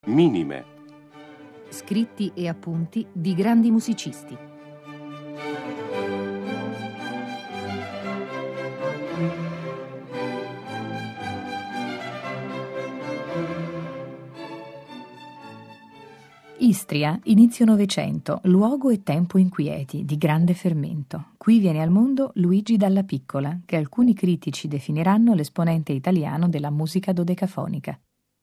Minime. Scritti e appunti di grandi musicisti. Istria, inizio Novecento, luogo e tempo inquieti, di grande fermento. Qui viene al mondo Luigi Dalla Piccola, che alcuni critici definiranno l'esponente italiano della musica dodecafonica.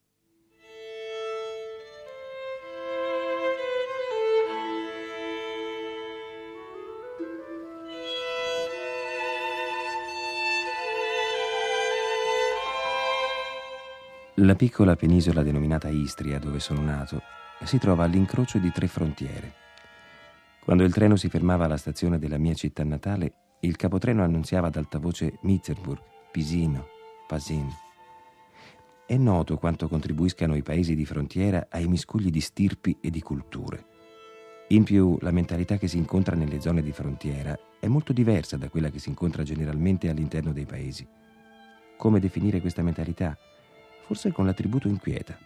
La piccola penisola denominata Istria, dove sono nato, si trova all'incrocio di 3 frontiere. Quando il treno si fermava alla stazione della mia città natale, il capotreno annunziava ad alta voce Mitterburg, Pisino, Pasin. È noto quanto contribuiscano i paesi di frontiera ai miscugli di stirpi e di culture. In più, la mentalità che si incontra nelle zone di frontiera è molto diversa da quella che si incontra generalmente all'interno dei paesi. Come definire questa mentalità? Forse con l'attributo inquieta.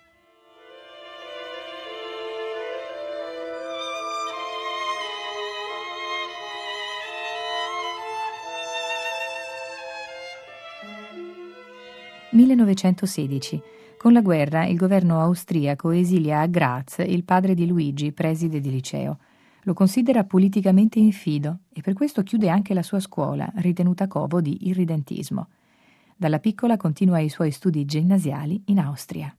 (1916). Con la guerra il governo austriaco esilia a Graz il padre di Luigi, preside di liceo. Lo considera politicamente infido e per questo chiude anche la sua scuola, ritenuta covo di irridentismo. Dalla Piccola continua i suoi studi ginnasiali in Austria.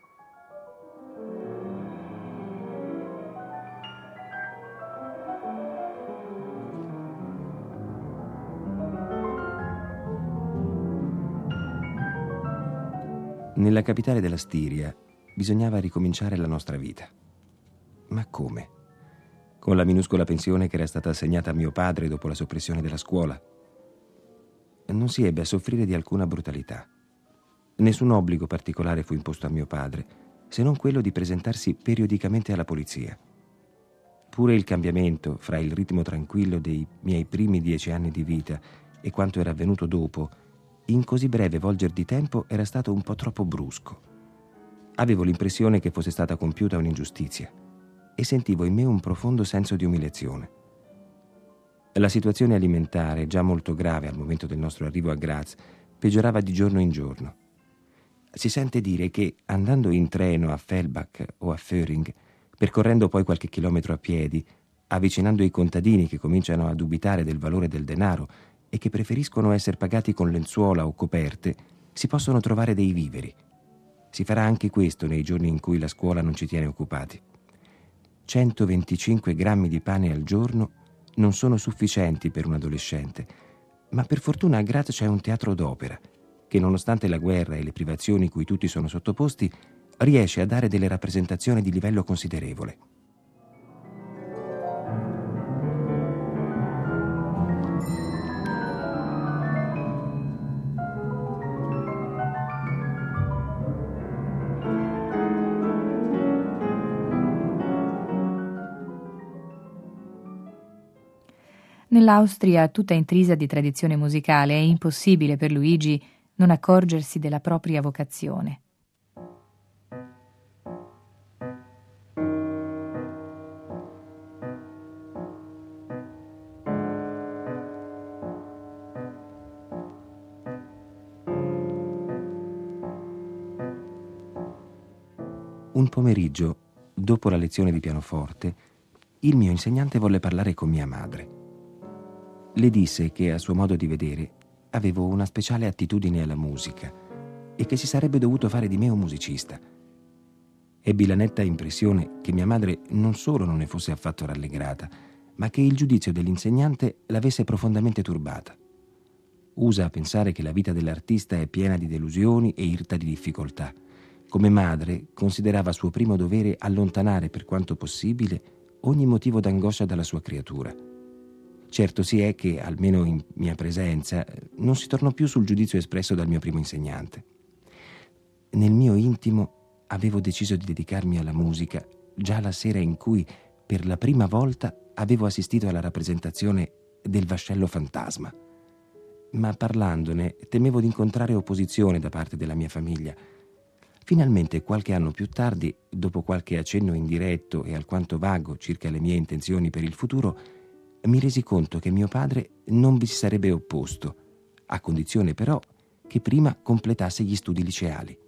Nella capitale della Stiria bisognava ricominciare la nostra vita. Ma come? Con la minuscola pensione che era stata assegnata a mio padre dopo la soppressione della scuola. Non si ebbe a soffrire di alcuna brutalità. Nessun obbligo particolare fu imposto a mio padre, se non quello di presentarsi periodicamente alla polizia. Pure il cambiamento fra il ritmo tranquillo dei miei primi 10 anni di vita e quanto era avvenuto dopo, in così breve volger di tempo, era stato un po' troppo brusco. Avevo l'impressione che fosse stata compiuta un'ingiustizia e sentivo in me un profondo senso di umiliazione. La situazione alimentare, già molto grave al momento del nostro arrivo a Graz, peggiorava di giorno in giorno. Si sente dire che, andando in treno a Fellbach o a Föhring, percorrendo poi qualche chilometro a piedi, avvicinando i contadini che cominciano a dubitare del valore del denaro e che preferiscono essere pagati con lenzuola o coperte, si possono trovare dei viveri. Si farà anche questo nei giorni in cui la scuola non ci tiene occupati. 125 grammi di pane al giorno non sono sufficienti per un adolescente, ma per fortuna a Graz c'è un teatro d'opera che, nonostante la guerra e le privazioni cui tutti sono sottoposti, riesce a dare delle rappresentazioni di livello considerevole. Nell'Austria, tutta intrisa di tradizione musicale, è impossibile per Luigi non accorgersi della propria vocazione. Un pomeriggio, dopo la lezione di pianoforte, il mio insegnante volle parlare con mia madre. Le disse che, a suo modo di vedere, avevo una speciale attitudine alla musica e che si sarebbe dovuto fare di me un musicista. Ebbi la netta impressione che mia madre non solo non ne fosse affatto rallegrata, ma che il giudizio dell'insegnante l'avesse profondamente turbata. Usa a pensare che la vita dell'artista è piena di delusioni e irta di difficoltà. Come madre, considerava suo primo dovere allontanare per quanto possibile ogni motivo d'angoscia dalla sua creatura. Certo si è che, almeno in mia presenza, non si tornò più sul giudizio espresso dal mio primo insegnante. Nel mio intimo avevo deciso di dedicarmi alla musica già la sera in cui, per la prima volta, avevo assistito alla rappresentazione del Vascello Fantasma. Ma parlandone temevo di incontrare opposizione da parte della mia famiglia. Finalmente, qualche anno più tardi, dopo qualche accenno indiretto e alquanto vago circa le mie intenzioni per il futuro, mi resi conto che mio padre non vi si sarebbe opposto, a condizione però che prima completasse gli studi liceali.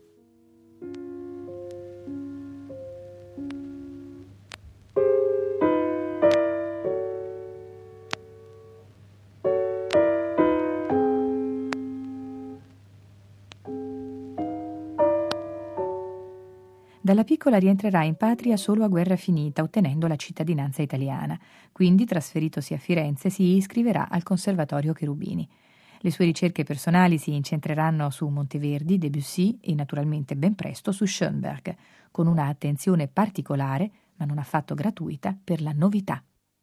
Dalla piccola rientrerà in patria solo a guerra finita, ottenendo la cittadinanza italiana. Quindi, trasferitosi a Firenze, si iscriverà al Conservatorio Cherubini. Le sue ricerche personali si incentreranno su Monteverdi, Debussy e naturalmente ben presto su Schoenberg, con una attenzione particolare, ma non affatto gratuita, per la novità.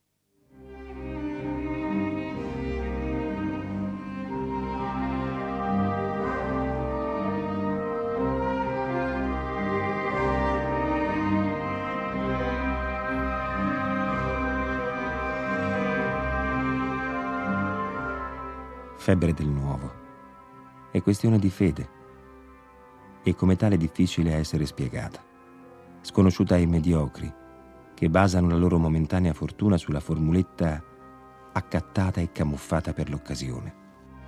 Febbre del nuovo. È questione di fede e come tale difficile a essere spiegata. Sconosciuta ai mediocri che basano la loro momentanea fortuna sulla formuletta accattata e camuffata per l'occasione.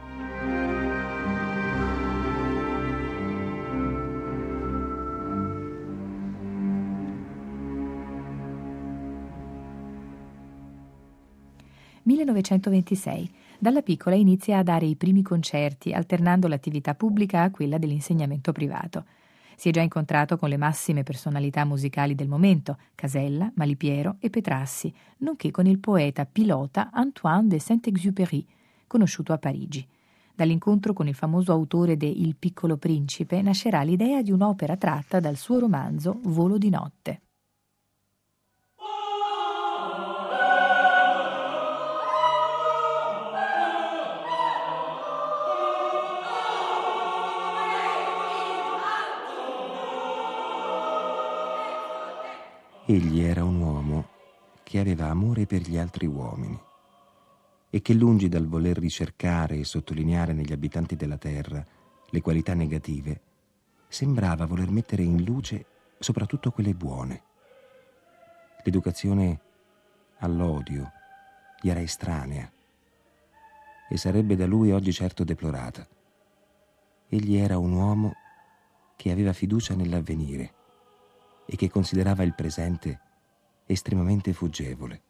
«1926. Dalla piccola inizia a dare i primi concerti, alternando l'attività pubblica a quella dell'insegnamento privato. Si è già incontrato con le massime personalità musicali del momento, Casella, Malipiero e Petrassi, nonché con il poeta pilota Antoine de Saint-Exupéry, conosciuto a Parigi. Dall'incontro con il famoso autore de Il piccolo principe nascerà l'idea di un'opera tratta dal suo romanzo Volo di notte. Egli era un uomo che aveva amore per gli altri uomini e che, lungi dal voler ricercare e sottolineare negli abitanti della terra le qualità negative, sembrava voler mettere in luce soprattutto quelle buone. L'educazione all'odio gli era estranea e sarebbe da lui oggi certo deplorata. Egli era un uomo che aveva fiducia nell'avvenire e che considerava il presente estremamente fuggevole.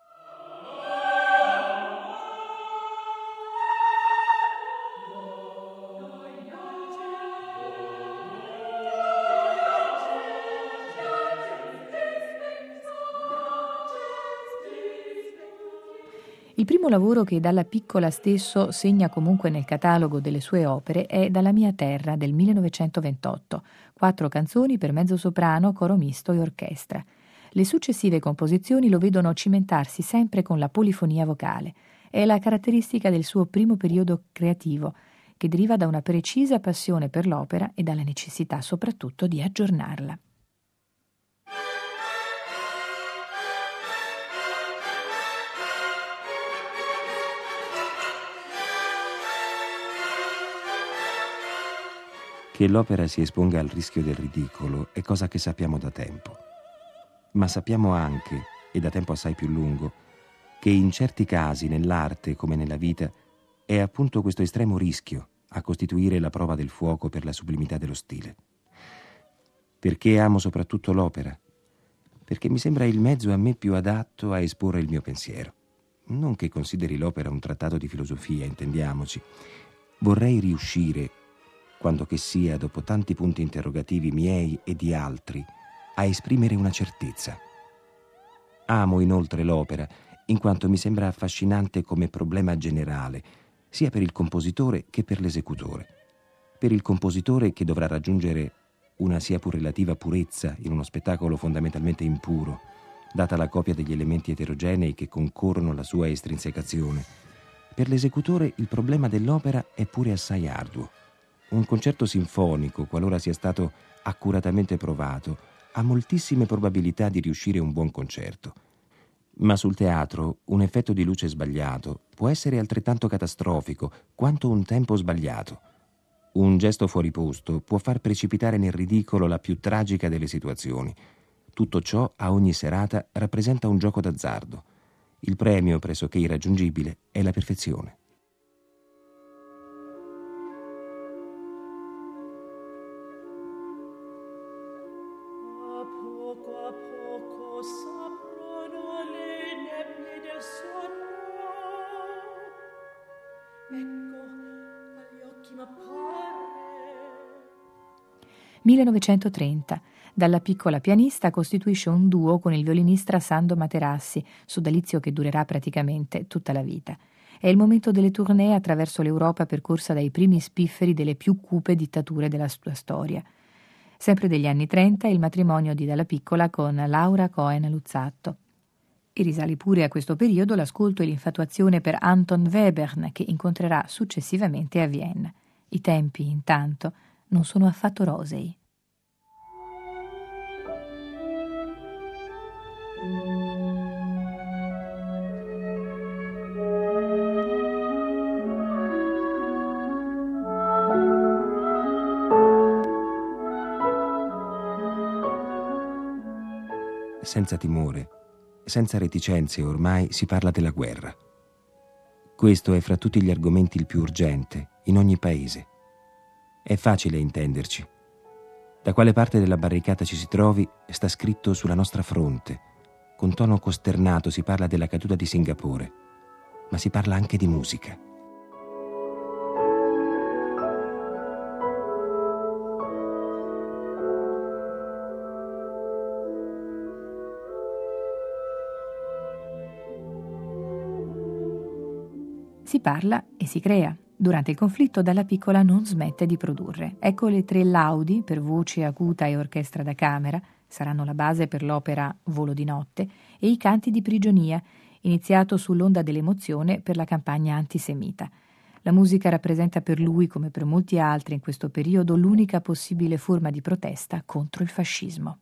Il primo lavoro che Dalla Piccola stesso segna comunque nel catalogo delle sue opere è Dalla mia terra del 1928, 4 canzoni per mezzosoprano, coro misto e orchestra. Le successive composizioni lo vedono cimentarsi sempre con la polifonia vocale. È la caratteristica del suo primo periodo creativo, che deriva da una precisa passione per l'opera e dalla necessità soprattutto di aggiornarla. Che l'opera si esponga al rischio del ridicolo è cosa che sappiamo da tempo. Ma sappiamo anche, e da tempo assai più lungo, che in certi casi, nell'arte come nella vita, è appunto questo estremo rischio a costituire la prova del fuoco per la sublimità dello stile. Perché amo soprattutto l'opera? Perché mi sembra il mezzo a me più adatto a esporre il mio pensiero. Non che consideri l'opera un trattato di filosofia, intendiamoci. Vorrei riuscire, quando che sia, dopo tanti punti interrogativi miei e di altri, a esprimere una certezza. Amo inoltre l'opera, in quanto mi sembra affascinante come problema generale, sia per il compositore che per l'esecutore. Per il compositore, che dovrà raggiungere una sia pur relativa purezza in uno spettacolo fondamentalmente impuro, data la copia degli elementi eterogenei che concorrono alla sua estrinsecazione. Per l'esecutore il problema dell'opera è pure assai arduo. Un concerto sinfonico, qualora sia stato accuratamente provato, ha moltissime probabilità di riuscire un buon concerto. Ma sul teatro un effetto di luce sbagliato può essere altrettanto catastrofico quanto un tempo sbagliato. Un gesto fuori posto può far precipitare nel ridicolo la più tragica delle situazioni. Tutto ciò, a ogni serata, rappresenta un gioco d'azzardo. Il premio, pressoché irraggiungibile, è la perfezione. «1930. Dalla piccola pianista costituisce un duo con il violinista Sando Materassi, sodalizio che durerà praticamente tutta la vita. È il momento delle tournée attraverso l'Europa percorsa dai primi spifferi delle più cupe dittature della sua storia. Sempre degli anni 30 il matrimonio di Dalla Piccola con Laura Cohen Luzzatto. E risale pure a questo periodo l'ascolto e l'infatuazione per Anton Webern, che incontrerà successivamente a Vienna. I tempi, intanto, non sono affatto rosei. Senza timore, senza reticenze ormai si parla della guerra. Questo è fra tutti gli argomenti il più urgente, in ogni paese. È facile intenderci. Da quale parte della barricata ci si trovi sta scritto sulla nostra fronte. Con tono costernato si parla della caduta di Singapore, ma si parla anche di musica. Si parla e si crea. Durante il conflitto Dalla Piccola non smette di produrre. Ecco le 3 laudi per voce acuta e orchestra da camera, saranno la base per l'opera Volo di notte, e i canti di prigionia, iniziato sull'onda dell'emozione per la campagna antisemita. La musica rappresenta per lui, come per molti altri in questo periodo, l'unica possibile forma di protesta contro il fascismo.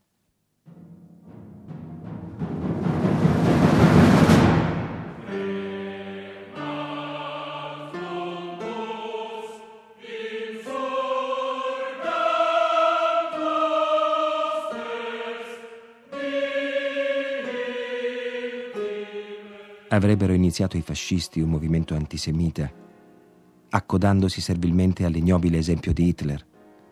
Avrebbero iniziato i fascisti un movimento antisemita, accodandosi servilmente all'ignobile esempio di Hitler.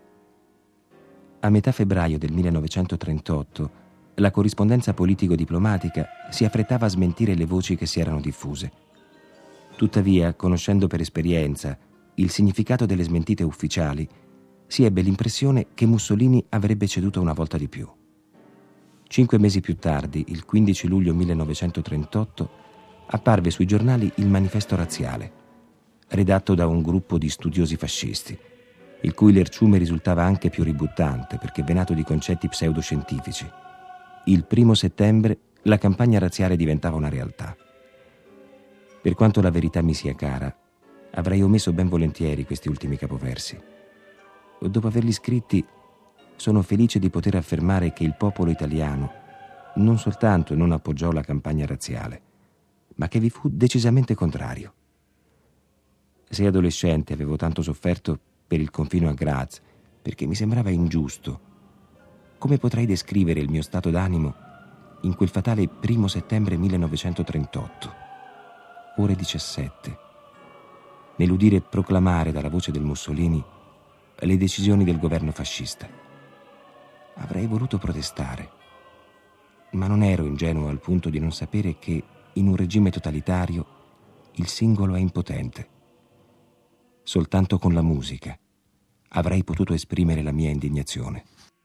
A metà febbraio del 1938, la corrispondenza politico-diplomatica si affrettava a smentire le voci che si erano diffuse. Tuttavia, conoscendo per esperienza il significato delle smentite ufficiali, si ebbe l'impressione che Mussolini avrebbe ceduto una volta di più. 5 mesi più tardi, il 15 luglio 1938, apparve sui giornali il Manifesto razziale, redatto da un gruppo di studiosi fascisti, il cui lerciume risultava anche più ributtante perché venato di concetti pseudoscientifici. Il 1 settembre la campagna razziale diventava una realtà. Per quanto la verità mi sia cara, avrei omesso ben volentieri questi ultimi capoversi. Dopo averli scritti, sono felice di poter affermare che il popolo italiano non soltanto non appoggiò la campagna razziale, ma che vi fu decisamente contrario. Se adolescente avevo tanto sofferto per il confino a Graz, perché mi sembrava ingiusto. Come potrei descrivere il mio stato d'animo in quel fatale 1 settembre 1938, ore 17, nell'udire proclamare dalla voce del Mussolini le decisioni del governo fascista? Avrei voluto protestare, ma non ero ingenuo al punto di non sapere che in un regime totalitario il singolo è impotente. Soltanto con la musica avrei potuto esprimere la mia indignazione.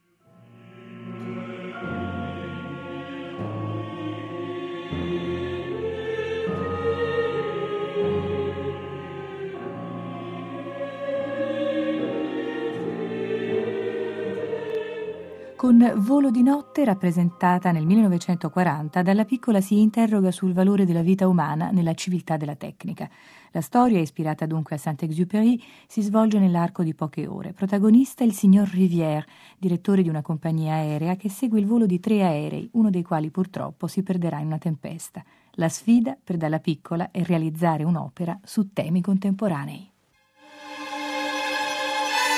Con Volo di notte, rappresentata nel 1940, Dalla Piccola si interroga sul valore della vita umana nella civiltà della tecnica. La storia, ispirata dunque a Saint-Exupéry, si svolge nell'arco di poche ore. Protagonista il signor Rivière, direttore di una compagnia aerea che segue il volo di 3 aerei, uno dei quali purtroppo si perderà in una tempesta. La sfida per Dalla Piccola è realizzare un'opera su temi contemporanei.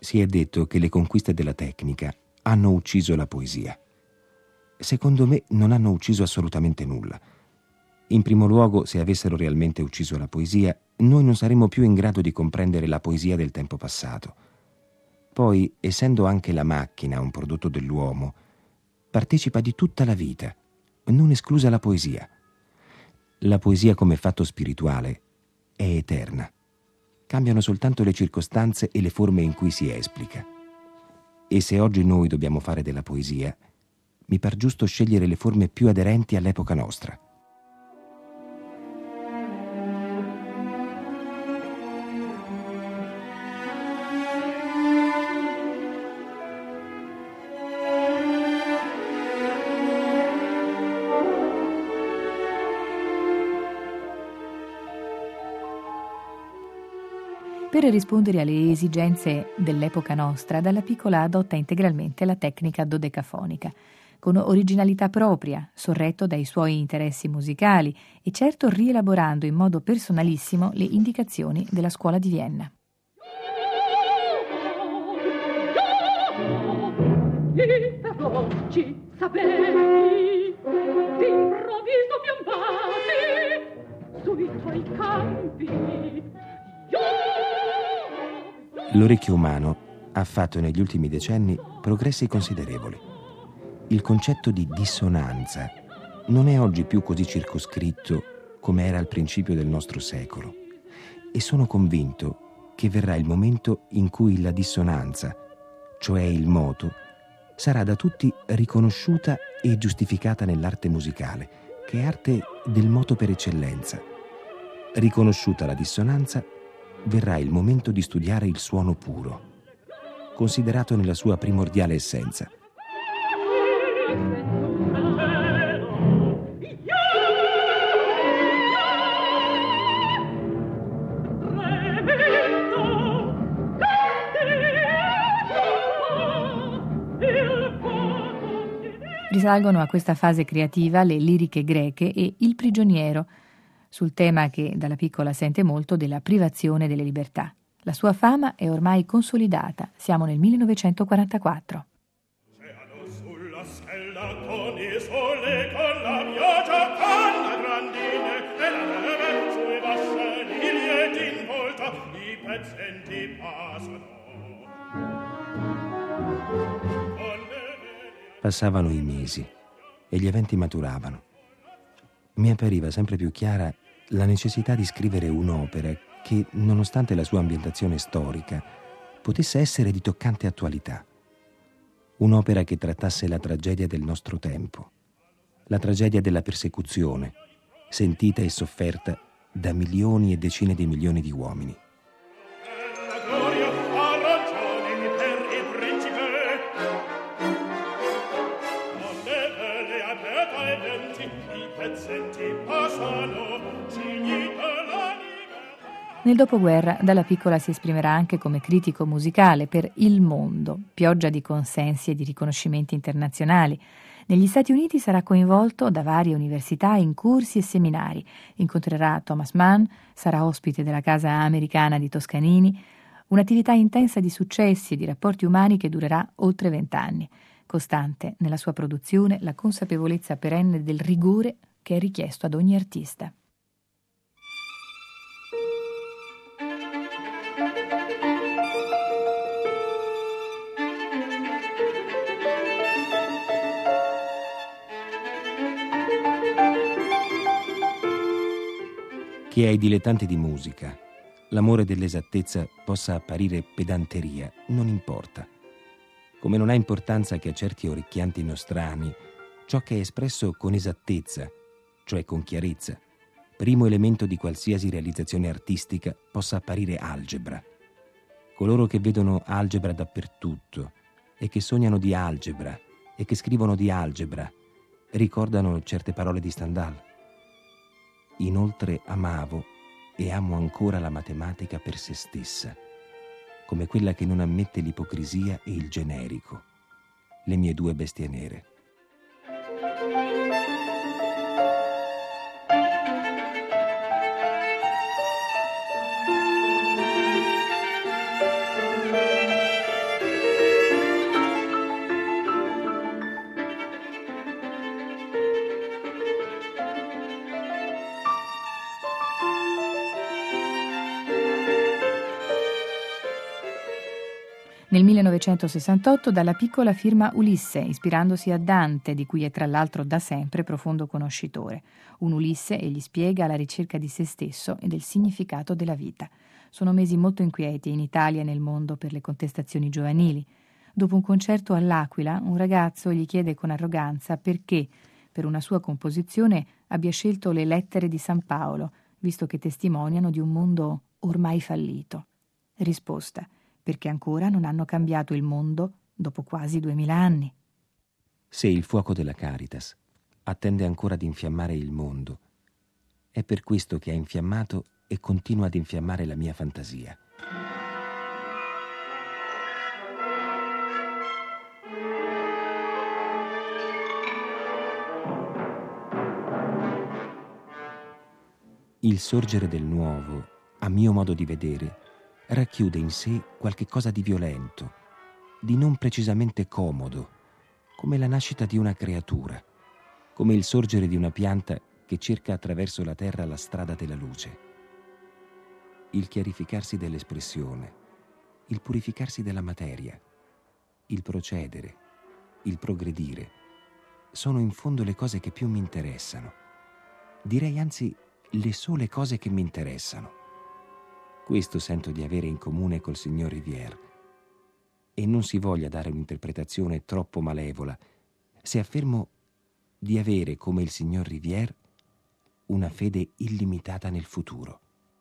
Si è detto che le conquiste della tecnica hanno ucciso la poesia. Secondo me non hanno ucciso assolutamente nulla. In primo luogo, se avessero realmente ucciso la poesia, noi non saremmo più in grado di comprendere la poesia del tempo passato. Poi, essendo anche la macchina un prodotto dell'uomo, partecipa di tutta la vita, non esclusa la poesia. La poesia come fatto spirituale è eterna. Cambiano soltanto le circostanze e le forme in cui si esplica. E se oggi noi dobbiamo fare della poesia, mi par giusto scegliere le forme più aderenti all'epoca nostra. Per rispondere alle esigenze dell'epoca nostra, Dalla Piccola adotta integralmente la tecnica dodecafonica, con originalità propria, sorretto dai suoi interessi musicali e certo rielaborando in modo personalissimo le indicazioni della scuola di Vienna. Ci sapevi, d'improvviso piampati sui tuoi campi. L'orecchio umano ha fatto negli ultimi decenni progressi considerevoli. Il concetto di dissonanza non è oggi più così circoscritto come era al principio del nostro secolo, e sono convinto che verrà il momento in cui la dissonanza, cioè il moto, sarà da tutti riconosciuta e giustificata nell'arte musicale, che è arte del moto per eccellenza. Riconosciuta la dissonanza, verrà il momento di studiare il suono puro, considerato nella sua primordiale essenza. Risalgono a questa fase creativa le liriche greche e Il prigioniero, sul tema che Dalla Piccola sente molto della privazione delle libertà. La sua fama è ormai consolidata. Siamo nel 1944. Sulla stella con il sole, con la pioggia, con la grandine e la neve, sui vascelli ed in volta i pezzenti passano. Passavano i mesi e gli eventi maturavano. Mi appariva sempre più chiara la necessità di scrivere un'opera che, nonostante la sua ambientazione storica, potesse essere di toccante attualità. Un'opera che trattasse la tragedia del nostro tempo, la tragedia della persecuzione, sentita e sofferta da milioni e decine di milioni di uomini. Nel dopoguerra Dalla Piccola si esprimerà anche come critico musicale per Il Mondo, pioggia di consensi e di riconoscimenti internazionali. Negli Stati Uniti sarà coinvolto da varie università in corsi e seminari. Incontrerà Thomas Mann, sarà ospite della Casa Americana di Toscanini, un'attività intensa di successi e di rapporti umani che durerà oltre 20 anni. Costante nella sua produzione la consapevolezza perenne del rigore che è richiesto ad ogni artista. Che ai dilettanti di musica l'amore dell'esattezza possa apparire pedanteria non importa, come non ha importanza che a certi orecchianti nostrani ciò che è espresso con esattezza, cioè con chiarezza, primo elemento di qualsiasi realizzazione artistica, possa apparire algebra. Coloro che vedono algebra dappertutto e che sognano di algebra e che scrivono di algebra ricordano certe parole di Stendhal. Inoltre amavo e amo ancora la matematica per se stessa, come quella che non ammette l'ipocrisia e il generico, le mie due bestie nere. Nel 1968 Dalla Piccola firma Ulisse, ispirandosi a Dante, di cui è tra l'altro da sempre profondo conoscitore. Un Ulisse, egli spiega, alla ricerca di se stesso e del significato della vita. Sono mesi molto inquieti in Italia e nel mondo per le contestazioni giovanili. Dopo un concerto all'Aquila, un ragazzo gli chiede con arroganza perché, per una sua composizione, abbia scelto le lettere di San Paolo, visto che testimoniano di un mondo ormai fallito. Risposta: perché ancora non hanno cambiato il mondo dopo quasi 2000 anni. Se il fuoco della Caritas attende ancora ad infiammare il mondo, è per questo che ha infiammato e continua ad infiammare la mia fantasia. Il sorgere del nuovo, a mio modo di vedere, racchiude in sé qualche cosa di violento, di non precisamente comodo, come la nascita di una creatura, come il sorgere di una pianta che cerca attraverso la terra la strada della luce. Il chiarificarsi dell'espressione, il purificarsi della materia, il procedere, il progredire, sono in fondo le cose che più mi interessano. Direi anzi le sole cose che mi interessano. Questo sento di avere in comune col signor Rivière. E non si voglia dare un'interpretazione troppo malevola se affermo di avere, come il signor Rivière, una fede illimitata nel futuro.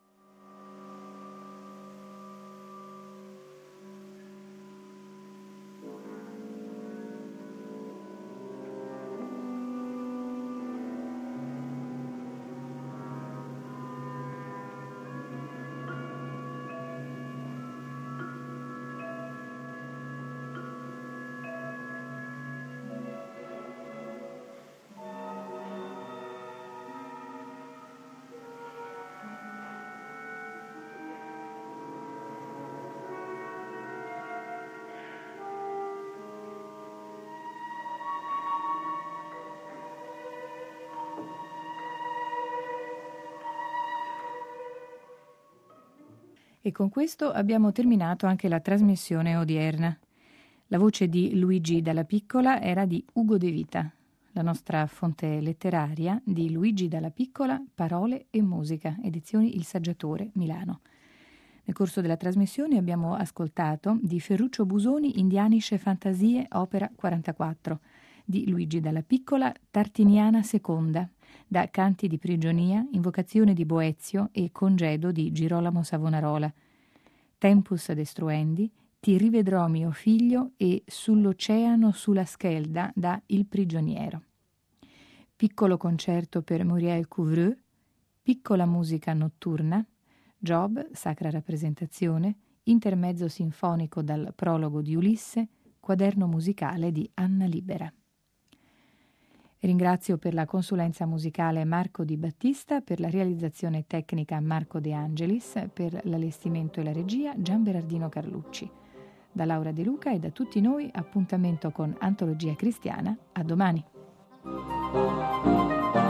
E con questo abbiamo terminato anche la trasmissione odierna. La voce di Luigi Dalla Piccola era di Ugo De Vita. La nostra fonte letteraria di Luigi Dalla Piccola, Parole e musica, edizioni Il Saggiatore, Milano. Nel corso della trasmissione abbiamo ascoltato di Ferruccio Busoni Indianische Fantasie, opera 44, di Luigi Dalla Piccola Tartiniana II, da Canti di prigionia, Invocazione di Boezio e Congedo di Girolamo Savonarola, Tempus Destruendi, Ti rivedrò mio figlio e Sull'oceano sulla schelda da Il prigioniero. Piccolo concerto per Muriel Couvreux, Piccola musica notturna, Job, Sacra rappresentazione, Intermezzo sinfonico dal prologo di Ulisse, Quaderno musicale di Anna Libera. Ringrazio per la consulenza musicale Marco Di Battista, per la realizzazione tecnica Marco De Angelis, per l'allestimento e la regia Gian Berardino Carlucci. Da Laura De Luca e da tutti noi appuntamento con Antologia Cristiana. A domani.